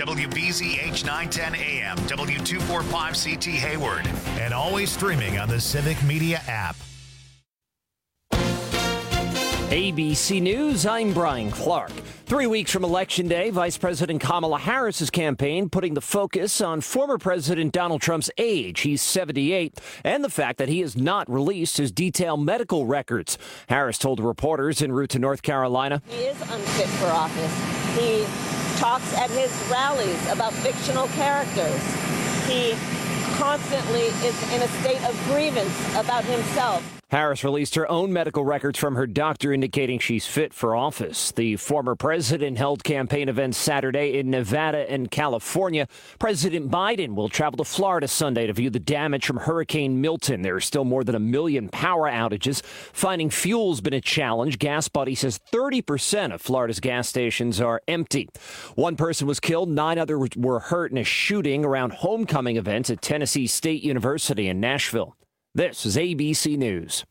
WBZH 910 AM, W245CT Hayward, and always streaming on the Civic Media app. ABC News, I'm Brian Clark. 3 weeks from Election Day, Vice President Kamala Harris's campaign putting the focus on former President Donald Trump's age. He's 78, and the fact that he has not released his detailed medical records. Harris told reporters en route to North Carolina, "He is unfit for office. He talks at his rallies about fictional characters. He constantly is in a state of grievance about himself." Harris released her own medical records from her doctor indicating she's fit for office. The former president held campaign events Saturday in Nevada and California. President Biden will travel to Florida Sunday to view the damage from Hurricane Milton. There are still more than 1 million power outages. Finding fuel's been a challenge. Gas Buddy says 30% of Florida's gas stations are empty. One person was killed, 9 others were hurt in a shooting around homecoming events at Tennessee State University in Nashville. This is ABC News.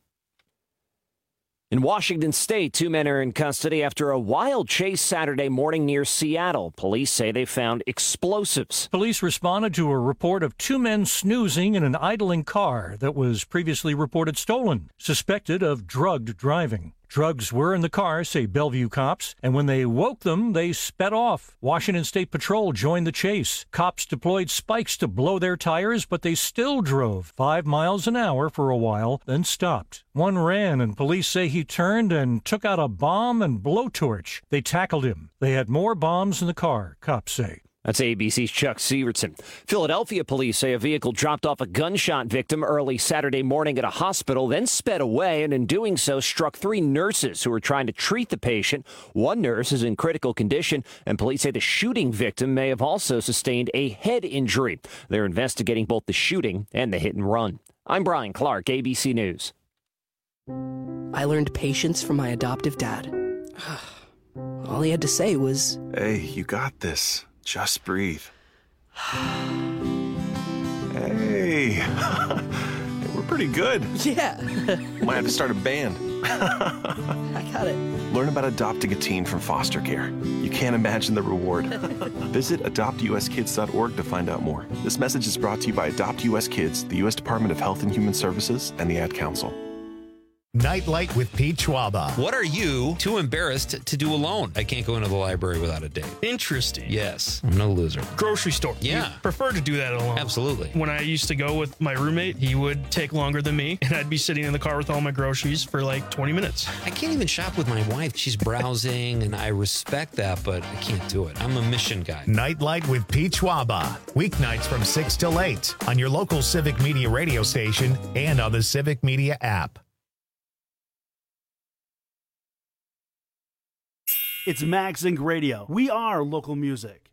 In Washington State, 2 men are in custody after a wild chase Saturday morning near Seattle. Police say they found explosives. Police responded to a report of 2 men snoozing in an idling car that was previously reported stolen, suspected of drugged driving. Drugs were in the car, say Bellevue cops, and when they woke them, they sped off. Washington State Patrol joined the chase. Cops deployed spikes to blow their tires, but they still drove 5 miles an hour for a while, then stopped. One ran, and police say he turned and took out a bomb and blowtorch. They tackled him. They had more bombs in the car, cops say. That's ABC's Chuck Severson. Philadelphia police say a vehicle dropped off a gunshot victim early Saturday morning at a hospital, then sped away, and in doing so struck 3 nurses who were trying to treat the patient. One nurse is in critical condition, and police say the shooting victim may have also sustained a head injury. They're investigating both the shooting and the hit and run. I'm Brian Clark, ABC News. I learned patience from my adoptive dad. All he had to say was, "Hey, you got this. Just breathe." Hey, we're pretty good. Yeah. Might have to start a band. I got it. Learn about adopting a teen from foster care. You can't imagine the reward. Visit adoptuskids.org to find out more. This message is brought to you by Adopt US Kids, the U.S. Department of Health and Human Services, and the Ad Council. Nightlight with Pete Schwaba. What are you too embarrassed to do alone? I can't go into the library without a date. Interesting. Yes, I'm no loser. Grocery store. Yeah. You prefer to do that alone. Absolutely. When I used to go with my roommate, he would take longer than me, and I'd be sitting in the car with all my groceries for like 20 minutes. I can't even shop with my wife. She's browsing, and I respect that, but I can't do it. I'm a mission guy. Nightlight with Pete Schwaba. Weeknights from 6 till 8 on your local Civic Media radio station and on the Civic Media app. It's Max Inc. Radio. We are local music.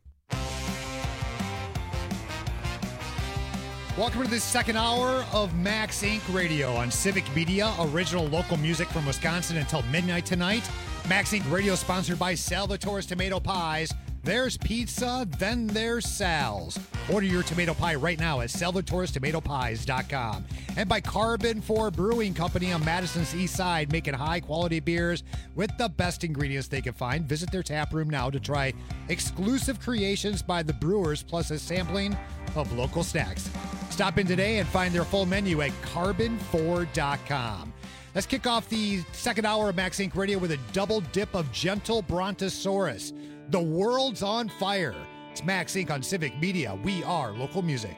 Welcome to this second hour of Max Inc. Radio on Civic Media, original local music from Wisconsin until midnight tonight. Max Inc. Radio sponsored by Salvatore's Tomato Pies. There's pizza, then there's Sal's. Order your tomato pie right now at salvatorestomatopies.com. And by Carbon 4 Brewing Company on Madison's East Side, making high-quality beers with the best ingredients they can find. Visit their tap room now to try exclusive creations by the brewers, plus a sampling of local snacks. Stop in today and find their full menu at carbon4.com. Let's kick off the second hour of Max Inc. Radio with a double dip of gentle Brontosaurus. The world's on fire. It's Max Inc. on Civic Media. We are local music.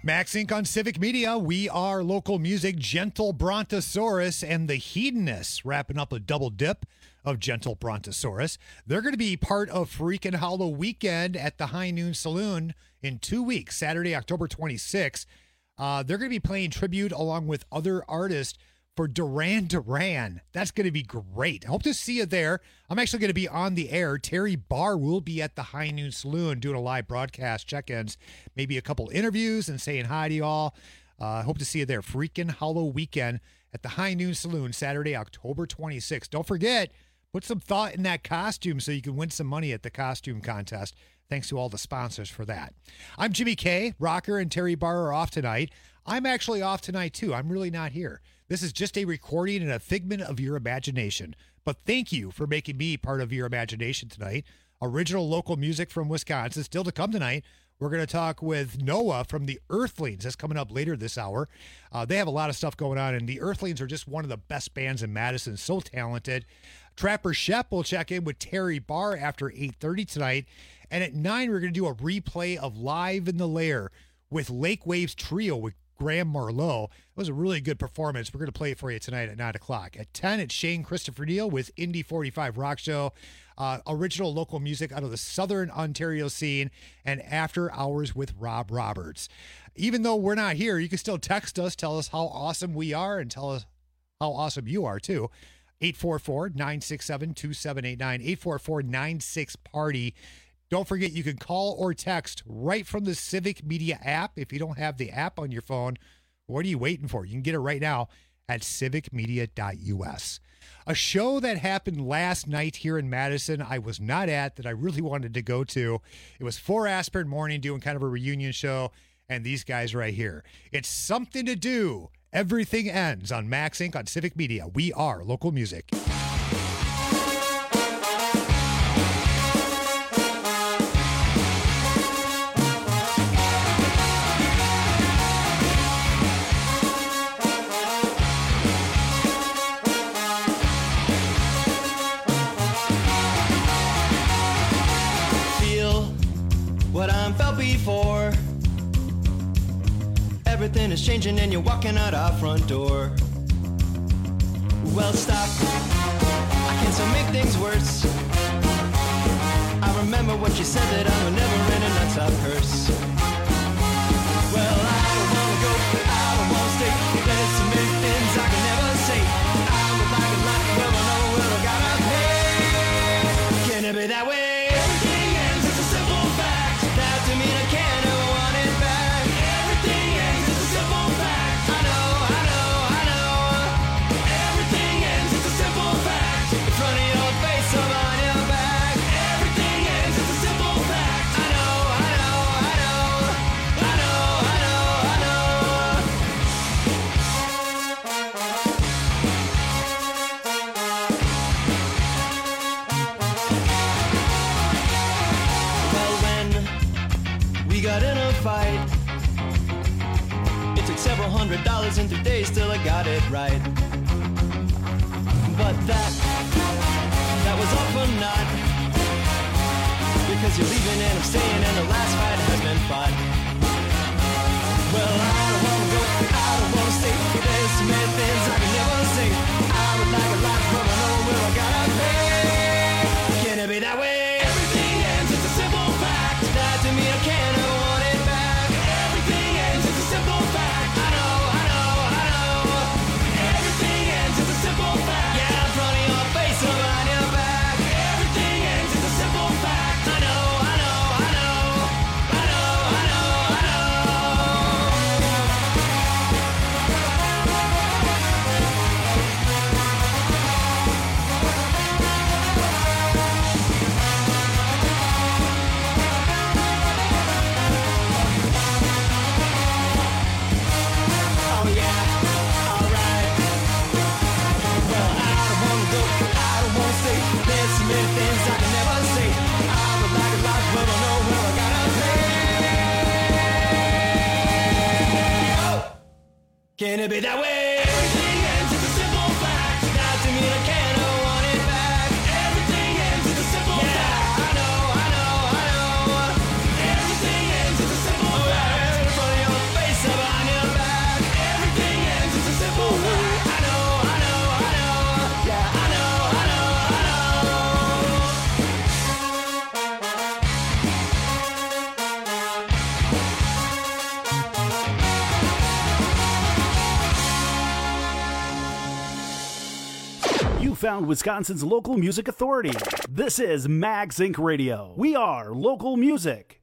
Max Inc. on Civic Media. We are local music. Gentle Brontosaurus and the Hedonists wrapping up a double dip of Gentle Brontosaurus. They're going to be part of Freakin' Hollow Weekend at the High Noon Saloon in 2 weeks, Saturday, October 26th. They're going to be playing tribute along with other artists for Duran Duran. That's going to be great. I hope to see you there. I'm actually going to be on the air. Terry Barr will be at the High Noon Saloon doing a live broadcast, check-ins, maybe a couple interviews and saying hi to y'all. Hope to see you there. Freakin' Hollow Weekend at the High Noon Saloon, Saturday, October 26th. Don't forget, put some thought in that costume so you can win some money at the costume contest. Thanks to all the sponsors for that. I'm Jimmy K. Rocker and Terry Barr are off tonight. I'm actually off tonight, too. I'm really not here. This is just a recording and a figment of your imagination. But thank you for making me part of your imagination tonight. Original local music from Wisconsin. Still to come tonight, we're going to talk with Noah from the Earthlings. That's coming up later this hour. They have a lot of stuff going on, and the Earthlings are just one of the best bands in Madison. So talented. Trapper Shep will check in with Terry Barr after 8:30 tonight. And at 9, we're going to do a replay of Live in the Lair with Lake Waves Trio with Graham Marlowe. It was a really good performance. We're going to play it for you tonight at 9 o'clock. At 10, it's Shane Christopher Neal with Indie 45 Rock Show. Original local music out of the Southern Ontario scene. And After Hours with Rob Roberts. Even though we're not here, you can still text us, tell us how awesome we are, and tell us how awesome you are, too. 844-967-2789. 844-96-PARTY. Don't forget, you can call or text right from the Civic Media app. If you don't have the app on your phone, what are you waiting for? You can get it right now at civicmedia.us. A show that happened last night here in Madison I was not at that I really wanted to go to. It was 4 Aspirin Morning doing kind of a reunion show, and these guys right here. It's Something to Do. Everything Ends on Max Inc. on Civic Media. We are local music. What I'm felt before. Everything is changing and you're walking out our front door. Well, stop. I can still make things worse. I remember what you said, that I'm a never-ending non-stop curse. Well, I don't wanna go, I don't wanna stay. There's so many things I can never say. I would like a life where I know where I gotta pay. Can it be that way? Fight. It took several $100s and 3 days till I got it right. But that was all for naught. Because you're leaving and I'm staying and the last fight has been fought. Well, I don't wanna go, I don't wanna stay. There's so many things I can never say. I would like a life but I know where I gotta pay. Can it be that way? Everything ends, it's a simple fact. That to me I can't ever want it back. Everything ends, it's a simple fact. I know. Everything ends, it's a simple fact. Yeah, in front of your face, I'm on your back. Everything ends, it's a simple fact. I know. Can it be that way? Everything ends, it's a simple fact. Not to me, I can't want it back. Everything ends, it's a simple fact. I know. Everything ends, it's a simple fact. In front of your face, found Wisconsin's local music authority. This is Max Inc. Radio. We are local music.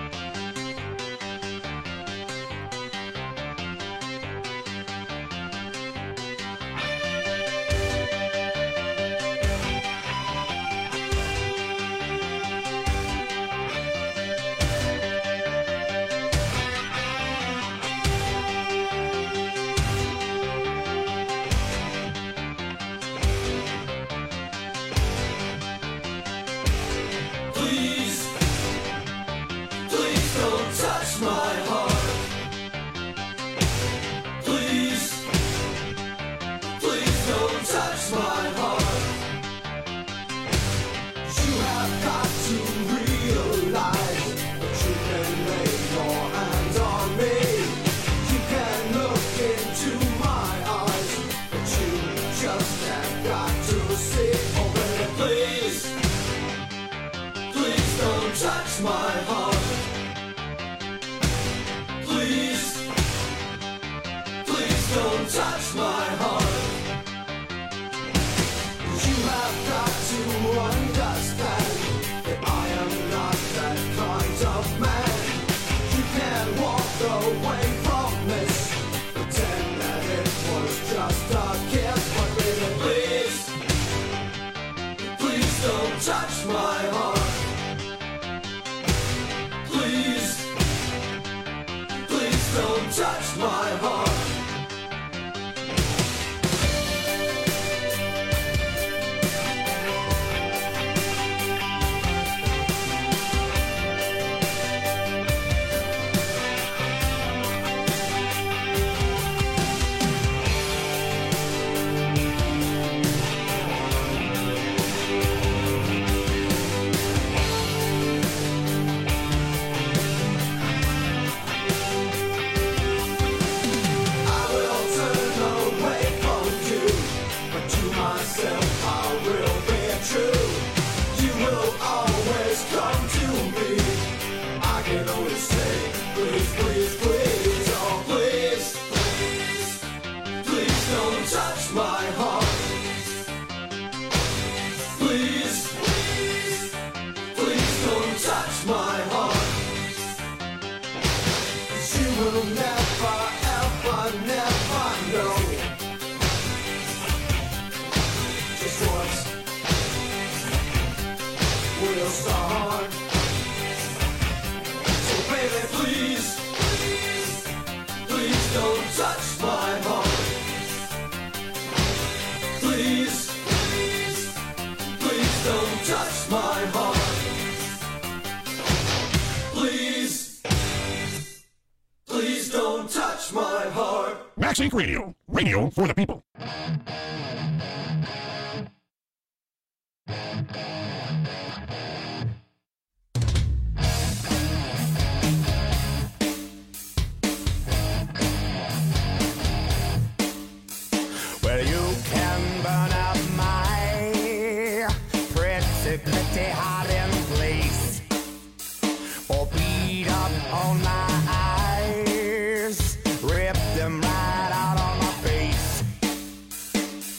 Max Inc. Radio. Radio for the people. Well, you can burn up my pretty hiding place, or beat up on my eyes, rip them right out on my face.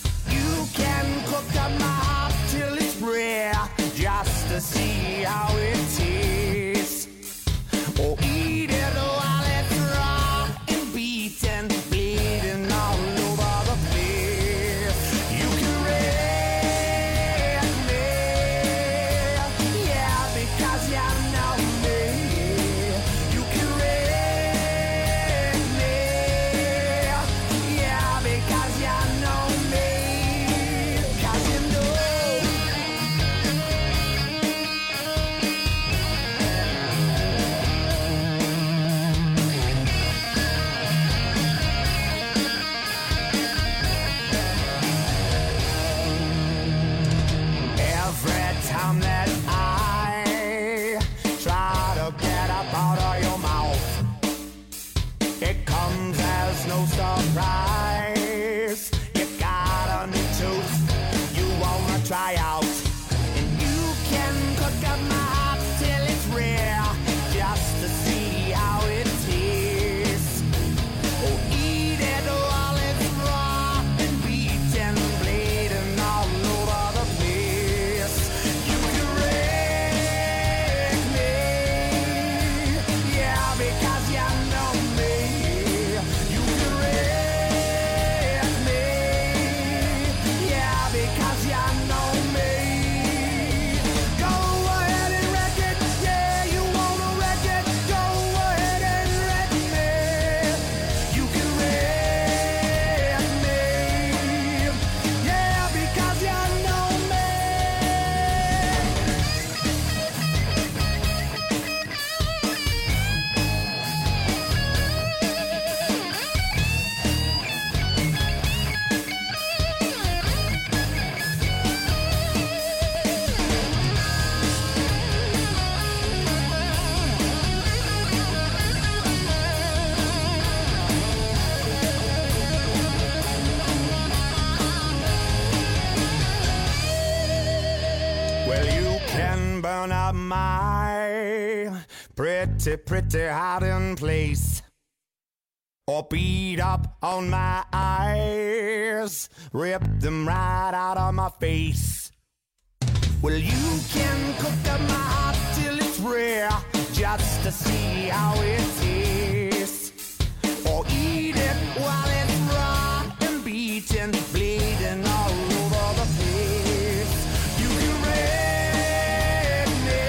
pretty hiding place. Or beat up on my eyes, rip them right out of my face. Well, you can cook up my heart till it's rare, just to see how it tastes. Or eat it while it's raw and beaten, bleeding all over the place. You can rape me,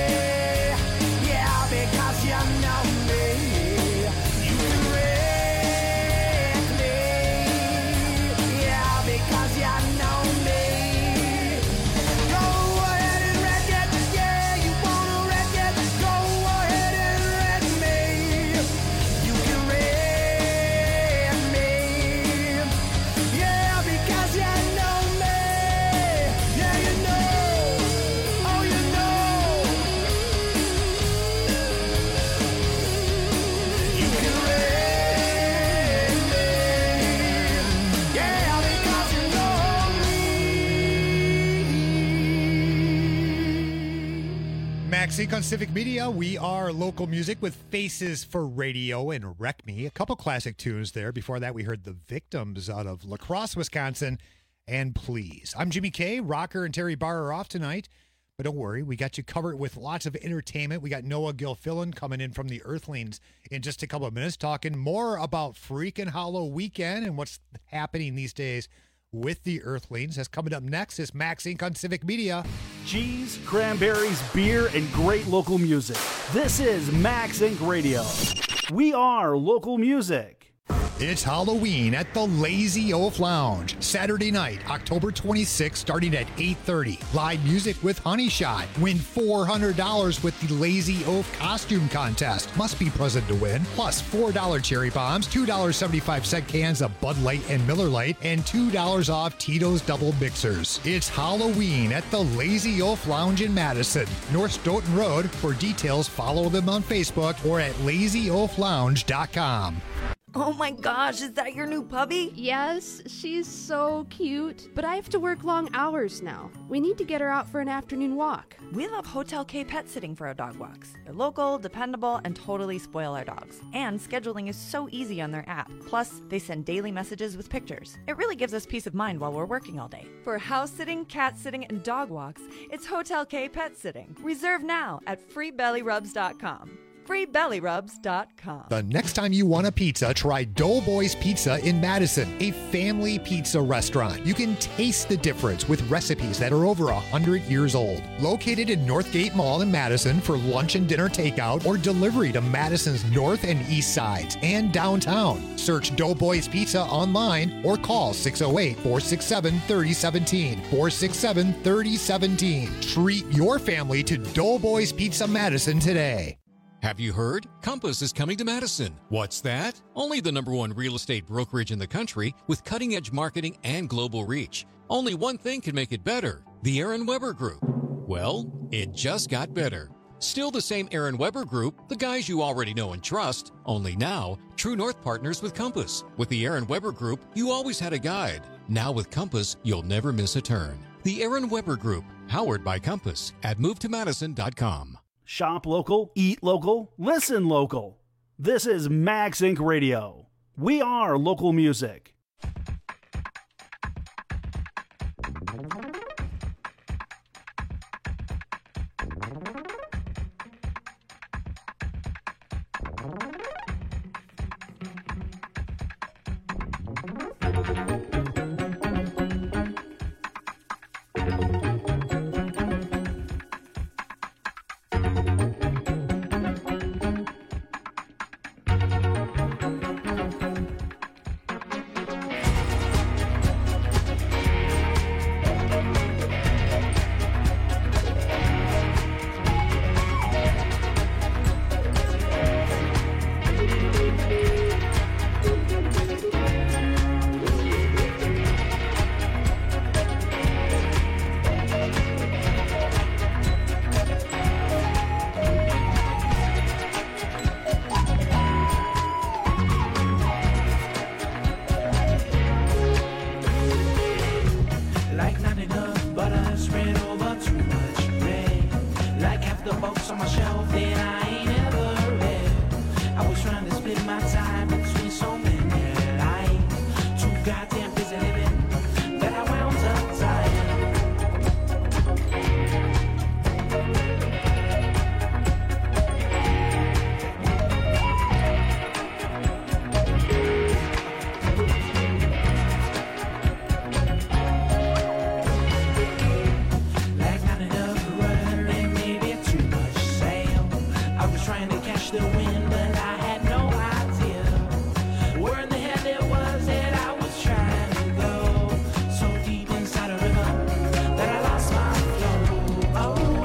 yeah, because you know me. You can rape me, yeah, because you know me. Go ahead and wreck it, yeah, you wanna wreck it. Go ahead and wreck me. You can rape me, yeah, because you know me. Yeah, you know, oh, you know. You can rape me, yeah, because you know Max Inc. on Civic Media. We are local music with Faces for Radio and Wreck Me. A couple classic tunes there. Before that, we heard The Victims out of La Crosse, Wisconsin, and Please. I'm Jimmy K. Rocker and Terry Barr are off tonight, but don't worry, we got you covered with lots of entertainment. We got Noah Gilfillan coming in from the Earthlings in just a couple of minutes, talking more about Freakin' Hollow Weekend and what's happening these days with the Earthlings. That's coming up next is Max Inc. on Civic Media. Cheese, cranberries, beer, and great local music. This is Max Inc. Radio. We are local music. It's Halloween at the Lazy Oaf Lounge. Saturday night, October 26th, starting at 8:30. Live music with Honey Shot. Win $400 with the Lazy Oaf costume contest. Must be present to win. Plus $4 cherry bombs, $2.75 cans of Bud Light and Miller Lite, and $2 off Tito's Double Mixers. It's Halloween at the Lazy Oaf Lounge in Madison, North Stoughton Road. For details, follow them on Facebook or at lazyoaflounge.com. Oh my gosh, is that your new puppy? Yes, she's so cute. But I have to work long hours now. We need to get her out for an afternoon walk. We love Hotel K Pet Sitting for our dog walks. They're local, dependable, and totally spoil our dogs. And scheduling is so easy on their app. Plus, they send daily messages with pictures. It really gives us peace of mind while we're working all day. For house sitting, cat sitting, and dog walks, it's Hotel K Pet Sitting. Reserve now at freebellyrubs.com. freebellyrubs.com. The next time you want a pizza, try Doughboys Pizza in Madison, a family pizza restaurant. You can taste the difference with recipes that are over 100 years old. Located in Northgate Mall in Madison for lunch and dinner takeout or delivery to Madison's north and east sides and downtown. Search Doughboys Pizza online or call 608-467-3017. 467-3017. Treat your family to Doughboys Pizza Madison today. Have you heard? Compass is coming to Madison. What's that? Only the #1 real estate brokerage in the country with cutting-edge marketing and global reach. Only one thing can make it better: the Aaron Weber Group. Well, it just got better. Still the same Aaron Weber Group, the guys you already know and trust, only now, True North partners with Compass. With the Aaron Weber Group, you always had a guide. Now with Compass, you'll never miss a turn. The Aaron Weber Group, powered by Compass at movetomadison.com. Shop local, eat local, listen local. This is Max Inc. Radio. We are local music. my time between so many lines. Too goddamn busy living that I wound up dying. Like not enough rudder and maybe too much sail. I was trying to catch the wind, but I had no idea where in the hell it was that I was trying to go. So deep inside a river that I lost my flow. Oh,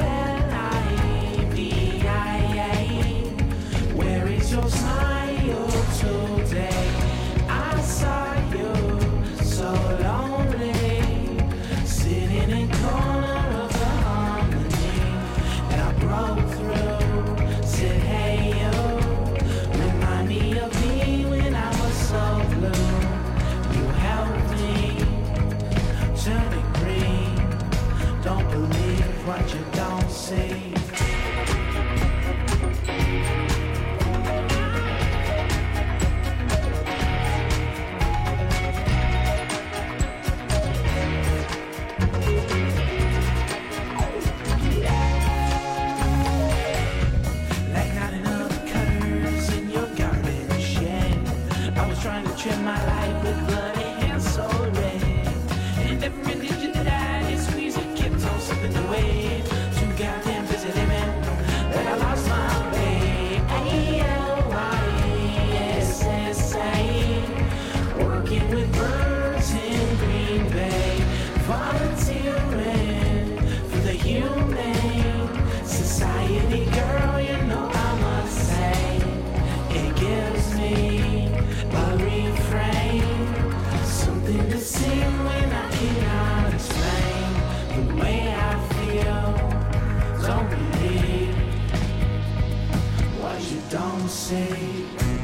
L-I-V-I-A, where is your smile today? I saw you so lonely, sitting in corner of the harmony, and I broke through, said, hey you, remind me of me when I was so blue. You helped me turn it green. Don't believe what you don't see. Like not enough cutters in your garbage shed. I was trying to trim my life with bloody hands so red. And every digit that I did squeeze it kept on slipping away. Too goddamn busy living that I lost my way. A-L-Y-S-S-A, working with birds in Green Bay, volunteering for the Humane Society. Girl, you know I must say, it gives me a refrain, something to sing when I cannot explain the way I feel. Don't believe what you don't see.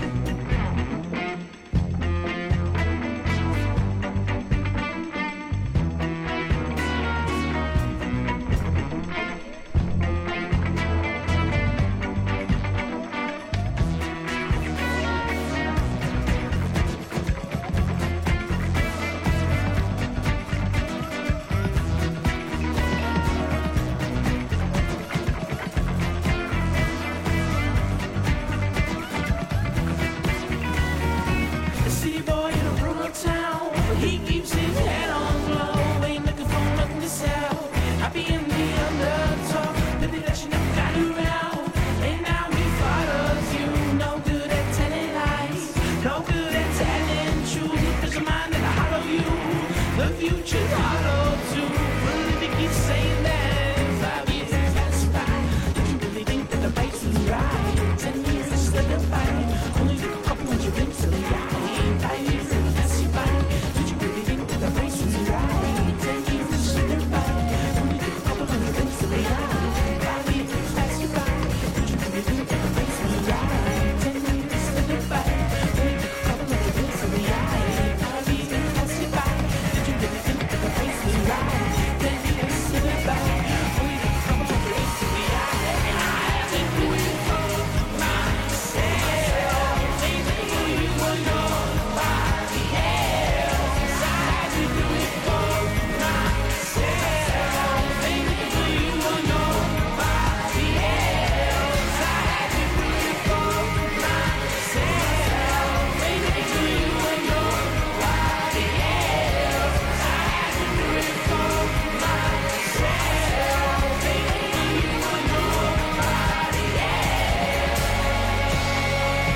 A city boy in a rural town, he keeps his head on low, ain't looking for nothing to sell. Happy in the underdog, the that you never got around, and now he follows you. No good at telling lies, no good at telling truth. There's a mind that'll hollow you, the future's hollow too. Well, if he keeps saying that in 5 years that's right, did you really think that the race was right? 10 years is solidified, only took a couple hundred drinks to the eye. 5 years and that's you right. Did you really think that the race was right? 10 years is solidified, only took a couple hundred drinks to the eye. 5 years that's you right. Did you really think that the race was right? 10 years is solidified, only took a couple hundred drinks to the eye. 5 years that's you right. Did you really think that the race was right? 10 years solidified, only took a couple hundred drinks to the eye. I did do it for myself. Ain't it for you or nobody else? I did do it for myself. Ain't it for you or nobody else? I did do it for myself. Ain't it for you or nobody else? I did do it for myself. Ain't it for you or nobody else?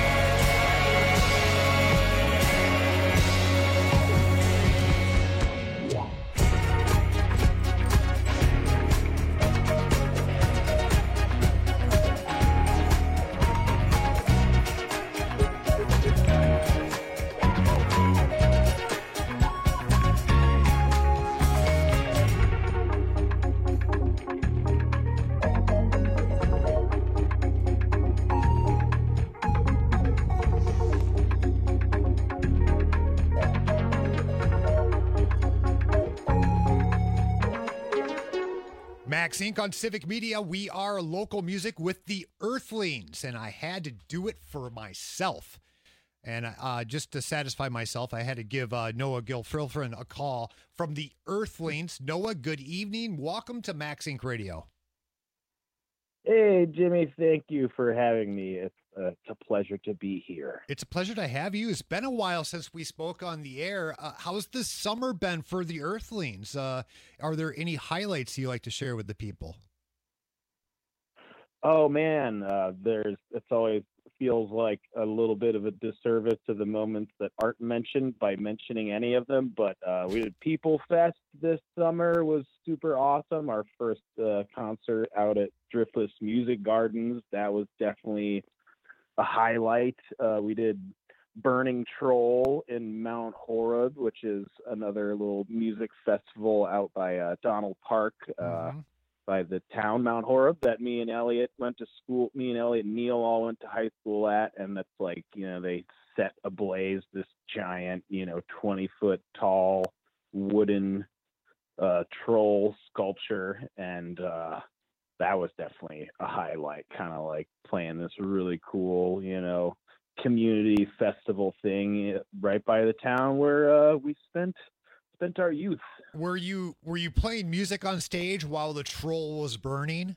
Max Inc. on Civic Media. We are local music with the Earthlings, and I had to do it for myself. And just to satisfy myself, I had to give Noah Gilfilfrin a call from the Earthlings. Noah, good evening. Welcome to Max Inc. Radio. Hey, Jimmy, thank you for having me. It's a pleasure to be here. It's a pleasure to have you. It's been a while since we spoke on the air. How's this summer been for the Earthlings? Are there any highlights you like to share with the people? Oh, man, it's always feels like a little bit of a disservice to the moments that aren't mentioned by mentioning any of them, but we did People Fest this summer, was super awesome. Our first concert out at Driftless Music Gardens, that was definitely a highlight. We did Burning Troll in Mount Horeb, which is another little music festival out by Donald Park, by the town Mount Horeb, that me and Elliot went to school. Me and Elliot and Neil all went to high school at, and that's like, they set ablaze this giant, 20-foot tall wooden troll sculpture, and that was definitely a highlight. Kind of like playing this really cool, community festival thing right by the town where we spent our youth. Were you playing music on stage while the troll was burning?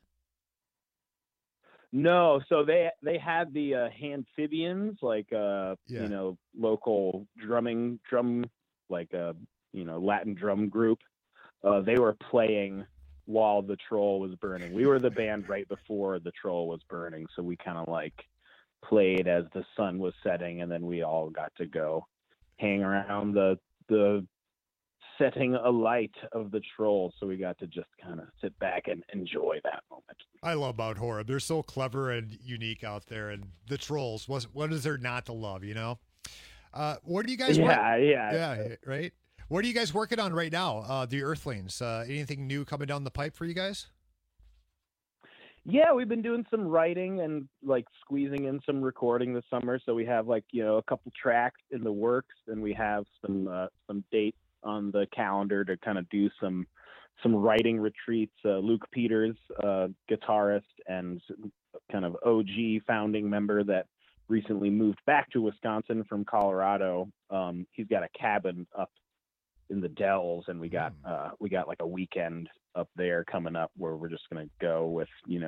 No, so they had the Amphibians, like local drum, like Latin drum group. They were playing while the troll was burning. We were the band right before the troll was burning, so we kind of like played as the sun was setting, and then we all got to go hang around the setting alight of the troll, so we got to just kind of sit back and enjoy that moment. I love Mount Horeb. They're so clever and unique out there, and the trolls, what is there not to love, What are you guys yeah, right? What are you guys working on right now, the Earthlings? Anything new coming down the pipe for you guys? Yeah, we've been doing some writing and like squeezing in some recording this summer, so we have a couple tracks in the works, and we have some dates on the calendar to kind of do some writing retreats. Luke Peters, guitarist and kind of OG founding member that recently moved back to Wisconsin from Colorado. He's got a cabin up in the Dells, and we got like a weekend up there coming up where we're just going to go with,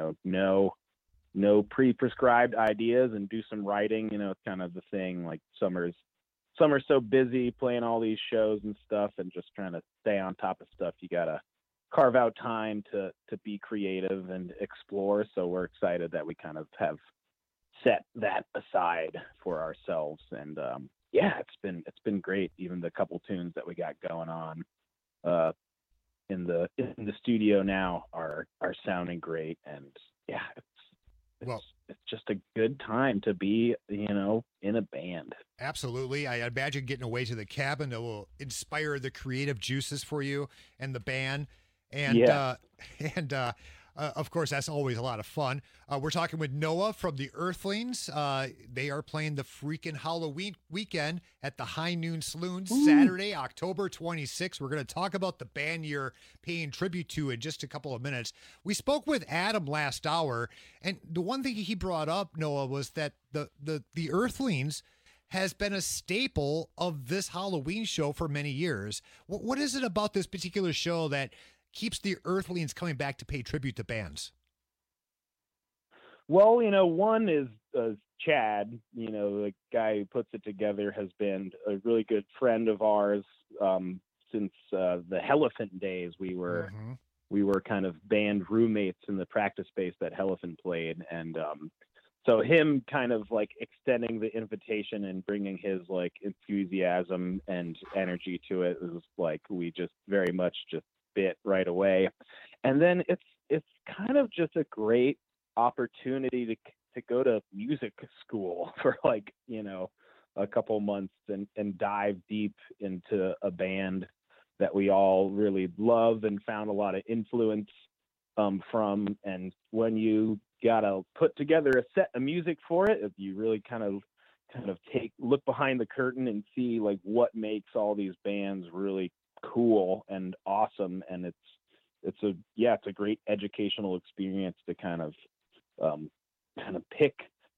no pre-prescribed ideas and do some writing. It's kind of the thing, like summer's so busy playing all these shows and stuff and just trying to stay on top of stuff. You got to carve out time to be creative and explore. So we're excited that we kind of have set that aside for ourselves. And it's been great. Even the couple tunes that we got going on in the studio now are sounding great. And it's just a good time to be, in a band. Absolutely. I imagine getting away to the cabin that will inspire the creative juices for you and the band. And, of course, that's always a lot of fun. We're talking with Noah from the Earthlings. They are playing the freaking Halloween weekend at the High Noon Saloon, Saturday, October 26th. We're going to talk about the band you're paying tribute to in just a couple of minutes. We spoke with Adam last hour, and the one thing he brought up, Noah, was that the Earthlings has been a staple of this Halloween show for many years. What is it about this particular show that keeps the Earthlings coming back to pay tribute to bands? Well, one is Chad, the guy who puts it together, has been a really good friend of ours since the Hellephant days. We were kind of band roommates in the practice space that Hellephant played. And so him kind of like extending the invitation and bringing his like enthusiasm and energy to it was like, we just very much just bit right away. And then it's kind of just a great opportunity to go to music school for like, a couple months and dive deep into a band that we all really love and found a lot of influence from. And when you gotta put together a set of music for it, if you really kind of look behind the curtain and see like what makes all these bands really cool and awesome, and it's a great educational experience to kind of pick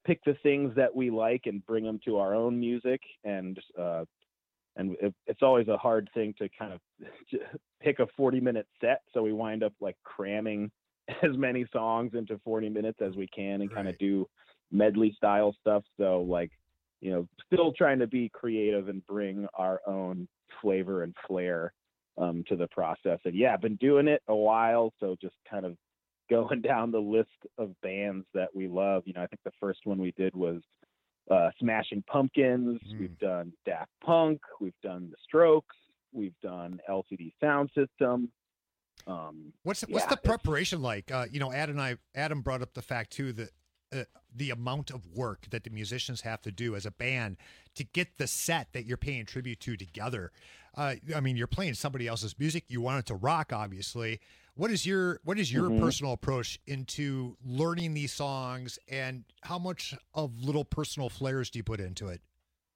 pick the things that we like and bring them to our own music. And it's always a hard thing to kind of pick a 40-minute set. So we wind up like cramming as many songs into 40 minutes as we can and kind of do medley style stuff. So like, you know, still trying to be creative and bring our own flavor and flair to the process. And yeah, I've been doing it a while. So just kind of going down the list of bands that we love. You know, I think the first one we did was Smashing Pumpkins. We've done Daft Punk. We've done The Strokes. We've done LCD Sound System. What's the preparation like? You know, Adam brought up the fact too that the amount of work that the musicians have to do as a band to get the set that you're paying tribute to together. I mean, you're playing somebody else's music. You want it to rock, obviously. What is your personal approach into learning these songs, and how much of little personal flares do you put into it?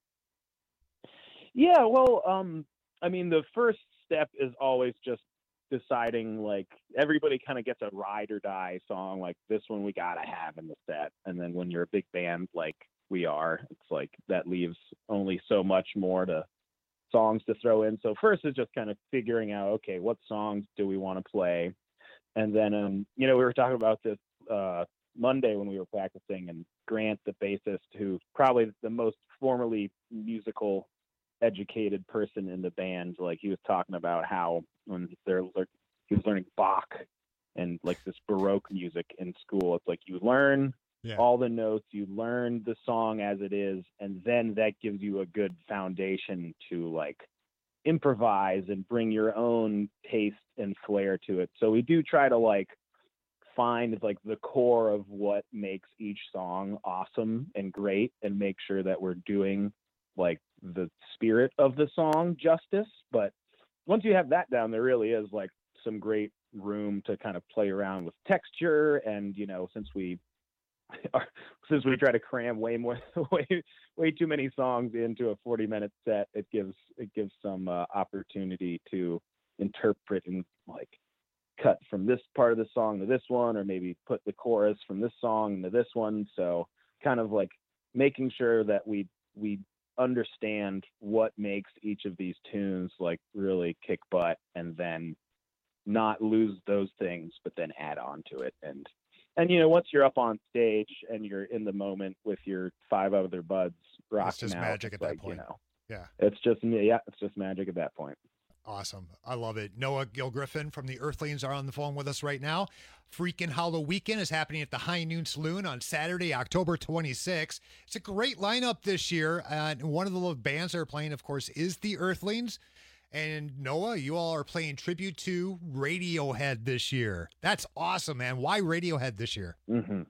Yeah, well, I mean, the first step is always just deciding, like, everybody kind of gets a ride or die song, like this one we gotta have in the set. And then when you're a big band like we are, it's like that leaves only so much more to songs to throw in. So first is just kind of figuring out, okay, what songs do we want to play? And then you know, we were talking about this Monday when we were practicing, and Grant, the bassist, who probably the most formally musical educated person in the band, like he was talking about how when he was learning Bach and like this Baroque music in school, it's like you learn all the notes, you learn the song as it is, and then that gives you a good foundation to like improvise and bring your own taste and flair to it. So we do try to like find like the core of what makes each song awesome and great, and make sure that we're doing like the spirit of the song justice. But once you have that down, there really is like some great room to kind of play around with texture. And, you know, since we try to cram way too many songs into a 40-minute set, it gives some opportunity to interpret and like cut from this part of the song to this one, or maybe put the chorus from this song to this one. So kind of like making sure that we understand what makes each of these tunes like really kick butt, and then not lose those things, but then add on to it. And you know, once you're up on stage and you're in the moment with your 5 other buds rocking it's just out, magic at that point. You know, yeah, it's just magic at that point. Awesome. I love it. Noah Gilgriffin from the Earthlings are on the phone with us right now. Freaking Hollow Weekend is happening at the High Noon Saloon on Saturday, October 26th. It's a great lineup this year. And one of the bands that are playing, of course, is the Earthlings. And Noah, you all are playing tribute to Radiohead this year. That's awesome, man. Why Radiohead this year? Mm-hmm.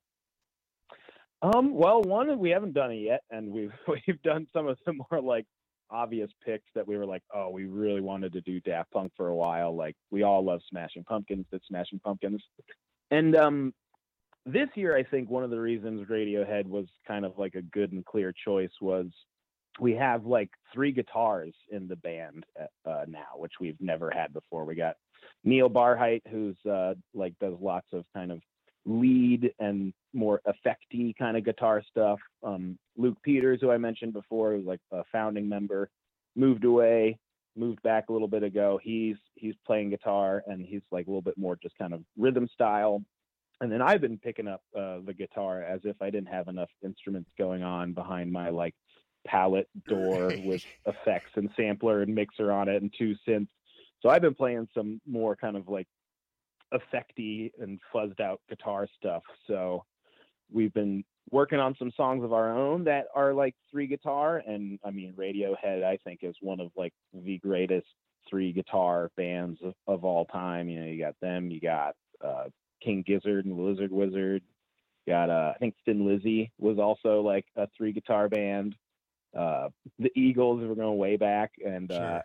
Well, one, we haven't done it yet, and we've done some of the more like obvious picks that we were like, oh, we really wanted to do Daft Punk for a while. Like, we all love Smashing Pumpkins, did Smashing Pumpkins. And this year, I think one of the reasons Radiohead was kind of like a good and clear choice was we have like 3 guitars in the band now, which we've never had before. We got Neil Barheit, who's like does lots of kind of lead and more effecty kind of guitar stuff. Luke Peters, who I mentioned before, who's like a founding member, moved back a little bit ago. He's playing guitar, and he's like a little bit more just kind of rhythm style. And then I've been picking up the guitar as if I didn't have enough instruments going on behind my like palette door with effects and sampler and mixer on it and 2 synths. So I've been playing some more kind of like effecty and fuzzed out guitar stuff. So we've been working on some songs of our own that are like 3 guitar. And I mean, Radiohead, I think, is one of like the greatest 3 guitar bands of all time. You know, you got them, you got King Gizzard and Lizard Wizard. You got I think Thin Lizzy was also like a 3 guitar band. The Eagles were going way back, and Sure.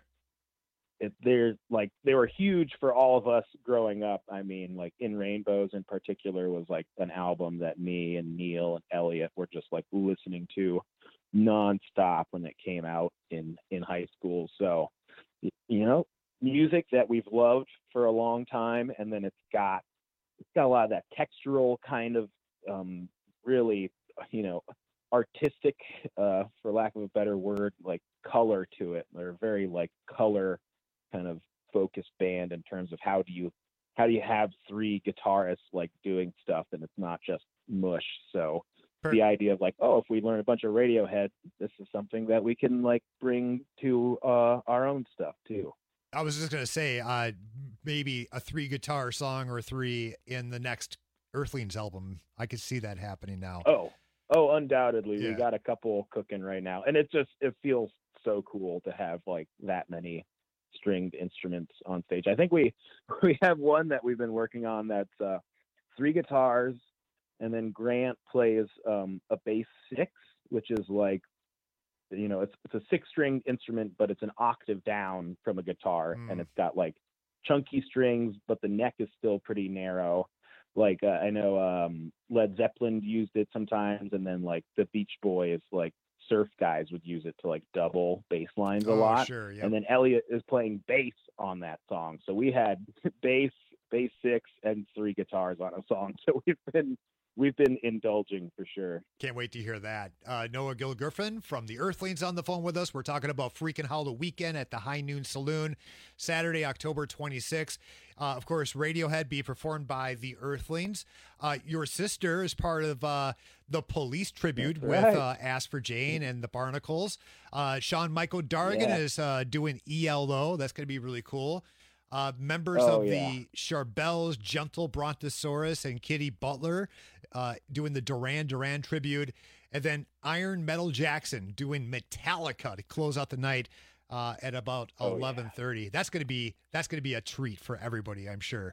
They were huge for all of us growing up. I mean, like In Rainbows in particular was like an album that me and Neil and Elliot were just like listening to nonstop when it came out in high school. So, you know, music that we've loved for a long time, and then it's got a lot of that textural kind of really, you know, artistic, for lack of a better word, like color to it. They're very like color kind of focused band in terms of how do you have three guitarists like doing stuff and it's not just mush. So the idea of like, oh, if we learn a bunch of Radiohead, this is something that we can like bring to our own stuff too. I was just gonna say, maybe a 3-guitar song or 3 in the next Earthlings album. I could see that happening now. Oh, undoubtedly. Yeah. We got a couple cooking right now, and it feels so cool to have like that many stringed instruments on stage. I think we have one that we've been working on that's 3 guitars, and then Grant plays a bass 6, which is like, you know, it's a 6-string instrument, but it's an octave down from a guitar, and it's got like chunky strings, but the neck is still pretty narrow. Like I know Led Zeppelin used it sometimes, and then like the Beach Boys, like surf guys, would use it to like double bass lines a lot. Sure, yep. And then Elliot is playing bass on that song, so we had bass 6, and 3 guitars on a song. So we've been indulging for sure. Can't wait to hear that. Noah Gilgriffin from the Earthlings on the phone with us. We're talking about Freakin' Halloween Weekend at the High Noon Saloon, Saturday, October 26th. Of course, Radiohead be performed by the Earthlings. Your sister is part of the Police Tribute with Ask for Jane and the Barnacles. Sean Michael Dargan is doing ELO. That's going to be really cool. Members of the Charbels, Gentle Brontosaurus, and Kitty Butler doing the Duran Duran tribute, and then Iron Metal Jackson doing Metallica to close out the night at about 11:30. That's gonna be a treat for everybody, I'm sure.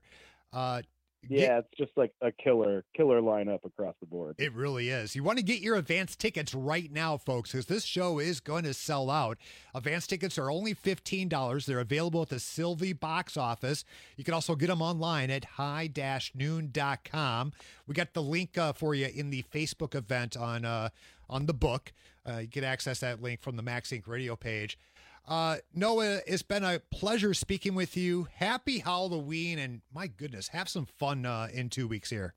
It's just like a killer lineup across the board. It really is. You want to get your advance tickets right now, folks, because this show is going to sell out. Advance tickets are only $15. They're available at the Sylvie box office. You can also get them online at high-noon.com. We got the link for you in the Facebook event on the book. You can access that link from the Max Inc. radio page. Noah, it's been a pleasure speaking with you. Happy Halloween, and my goodness, have some fun in 2 weeks here.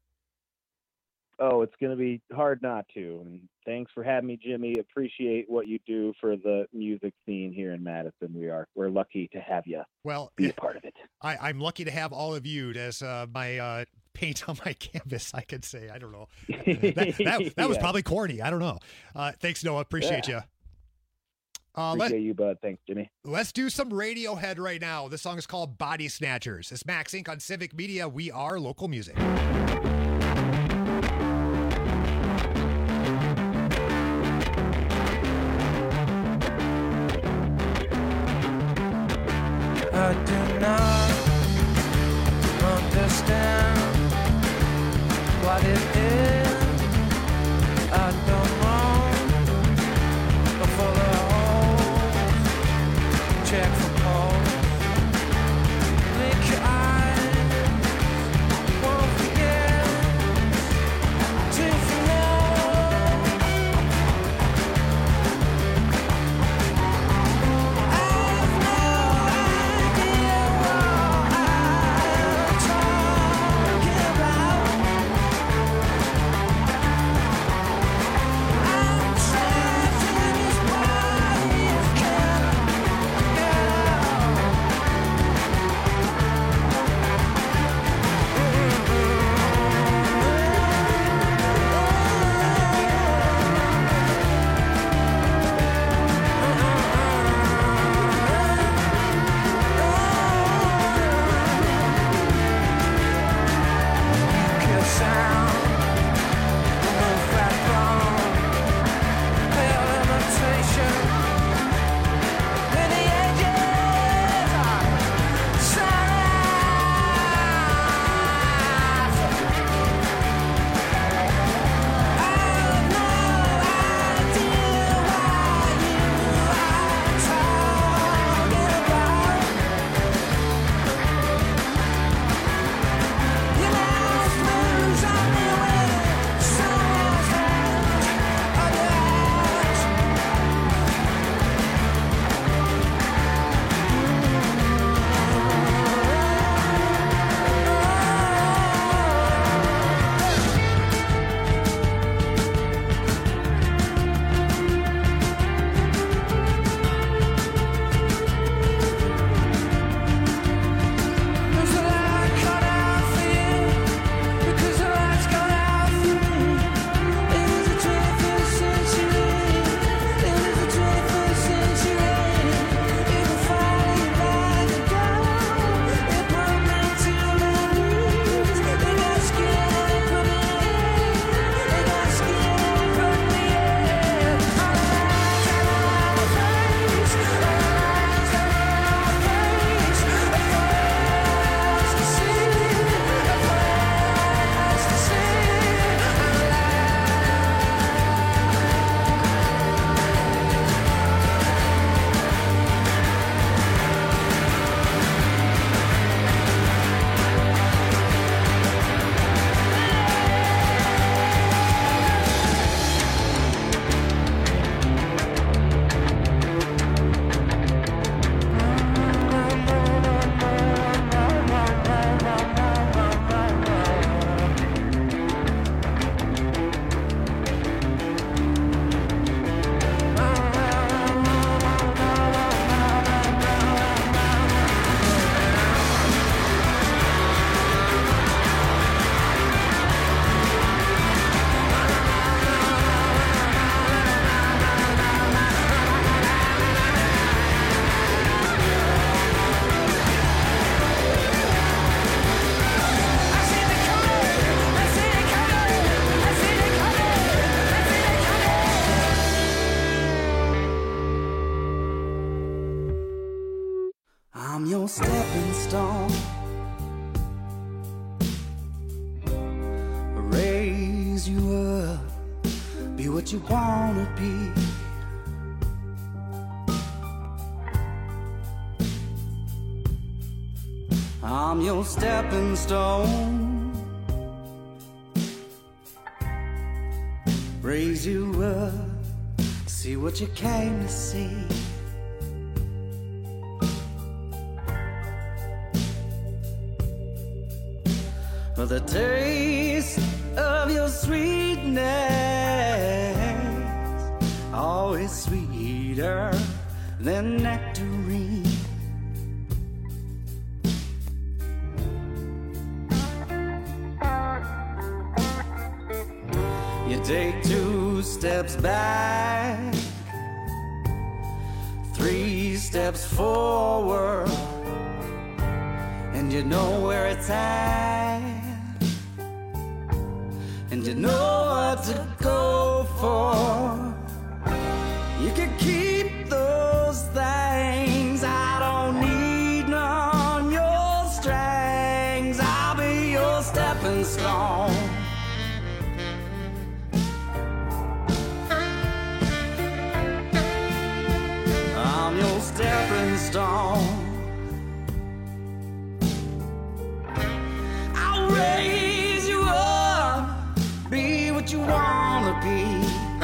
Oh, it's going to be hard not to. And thanks for having me, Jimmy. Appreciate what you do for the music scene here in Madison. We're lucky to have you be a part of it. I'm lucky to have all of you as my paint on my canvas, I could say. I don't know. That was probably corny. I don't know. Thanks, Noah. Appreciate you. Appreciate you, bud. Thanks, Jimmy. Let's do some Radiohead right now. This song is called Body Snatchers. It's Max Inc. on Civic Media. We are local music. I do not understand what it is. I don't know. Before the holes, check for pulse. Blink your eyes, won't forget to flow. I've no idea why. I'm your stepping stone. Raise you up, be what you wanna be. I'm your stepping stone. Raise you up, see what you came to see. For the taste of your sweetness, always sweeter than nectarine. You take 2 steps back, 3 steps forward, and you know where it's at, and you know what to go for. You can keep those things, I don't need none, your strings. I'll be your stepping stone. I'm your stepping stone. I'll raise you up, be what you wanna be.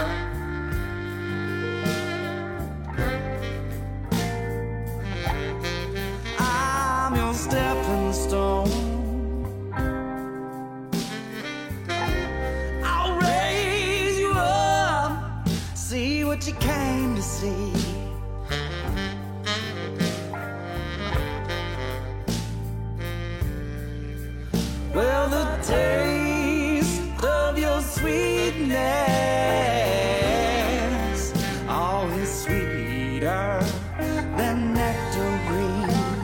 I'm your stepping stone. I'll raise you up, see what you came to see. Well, the taste of your sweetness, always sweeter than nectarine.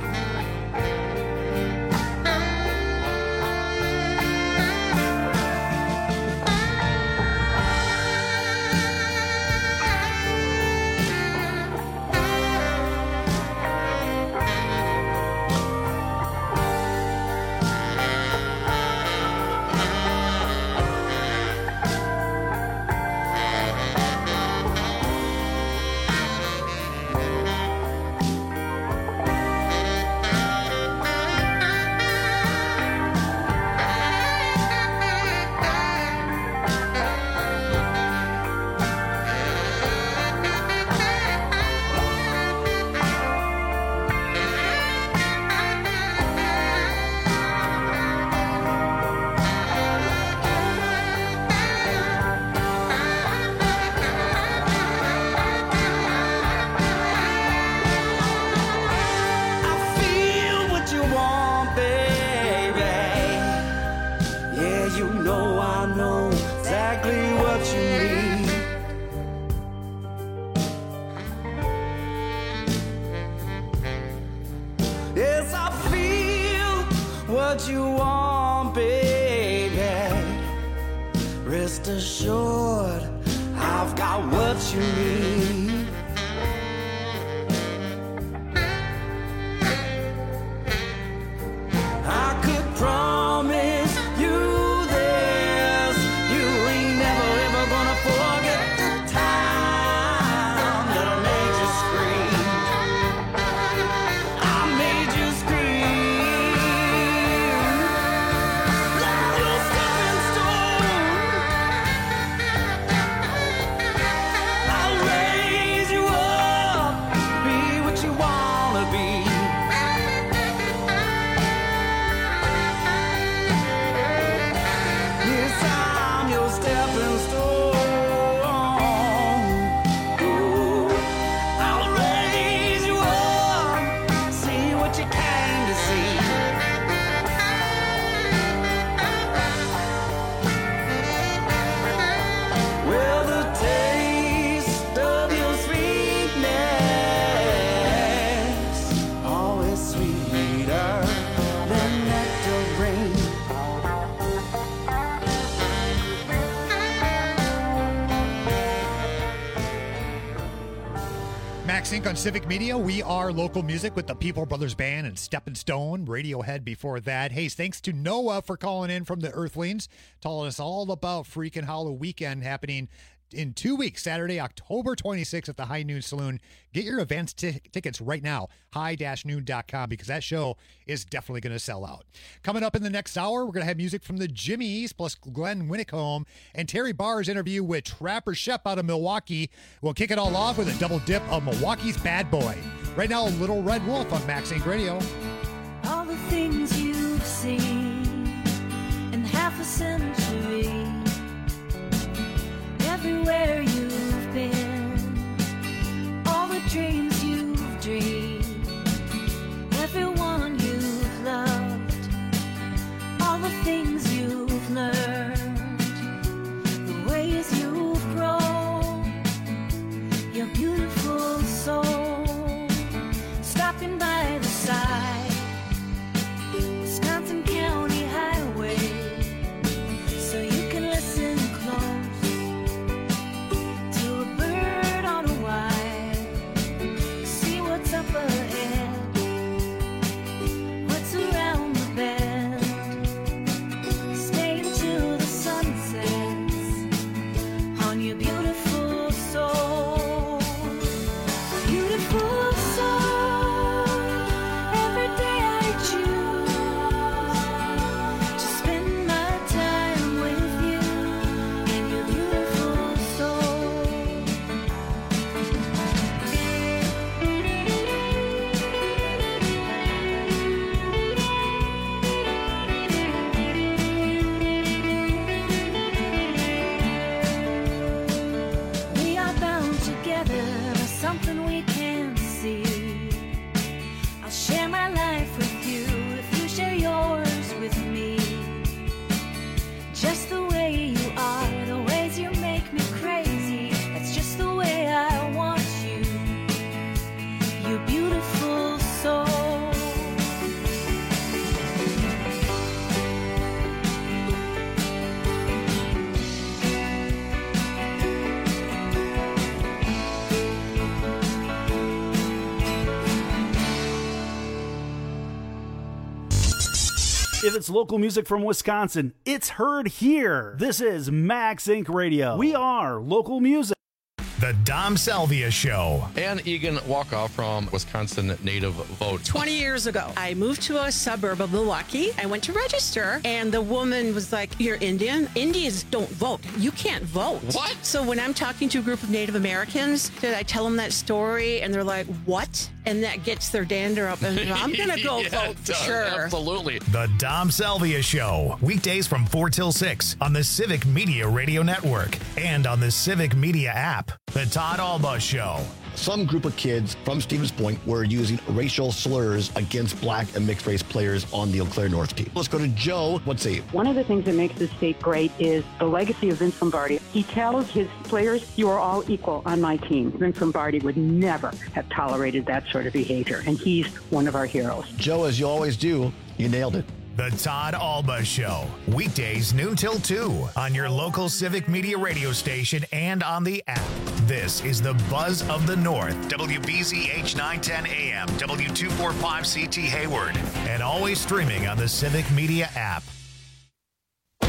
Yes, I feel what you want, baby. Rest assured, I've got what you need. I could promise you this, you ain't never ever gonna forget the time that I made you scream. I made you scream. Like your stepping stone, I'll raise Max Inc. on Civic Media. We are local music with the People Brothers Band and Steppin' Stone. Radiohead before that. Hey, thanks to Noah for calling in from the Earthlings, telling us all about Freakin' Hollow Weekend happening in 2 weeks, Saturday, October 26th at the High Noon Saloon. Get your advance tickets right now, high-noon.com, because that show is definitely going to sell out. Coming up in the next hour, we're going to have music from the Jimmies, plus Glenn Winnicombe and Terry Barr's interview with Trapper Shep out of Milwaukee. We'll kick it all off with a double dip of Milwaukee's Bad Boy. Right now, Little Red Wolf on Max Inc. Radio. All the things you've seen in half a century, everywhere you've been, all the dreams you've dreamed, everyone you've loved, all the things you've learned, the ways you've grown, your beautiful soul, stopping by the side, Wisconsin County Highway, so you can listen close to a bird on a wire, see what's up ahead, what's around the bend, stay until the sun sets on your beautiful soul, beautiful soul. Every day I choose to spend my time with you and your beautiful soul. We are bound together by something we can't see. I'll share my life with you if you share yours with me. Just the way you are, the ways you make me crazy. That's just the way I want you, you beautiful soul. If it's local music from Wisconsin, it's heard here. This is Max Inc. Radio. We are local music. The Dom Salvia Show. And Egan Walkoff from Wisconsin Native Vote. 20 years ago, I moved to a suburb of Milwaukee. I went to register, and the woman was like, "You're Indian? Indians don't vote. You can't vote." What? So when I'm talking to a group of Native Americans, did I tell them that story, and they're like, "What?" And that gets their dander up, and I'm going to go Yeah, vote it for does. sure. Absolutely. The Dom Salvia Show. Weekdays from 4 till 6 on the Civic Media Radio Network and on the Civic Media app. The Todd Alba Show. Some group of kids from Stevens Point were using racial slurs against black and mixed race players on the Eau Claire North team. Let's go to Joe. What's he? One of the things that makes this state great is the legacy of Vince Lombardi. He tells his players, "You are all equal on my team." Vince Lombardi would never have tolerated that sort of behavior, and he's one of our heroes. Joe, as you always do, you nailed it. The Todd Alba Show. Weekdays noon till 2 on your local Civic Media radio station and on the app. This is the Buzz of the North. WBZH 910 AM, W245CT Hayward. And always streaming on the Civic Media app.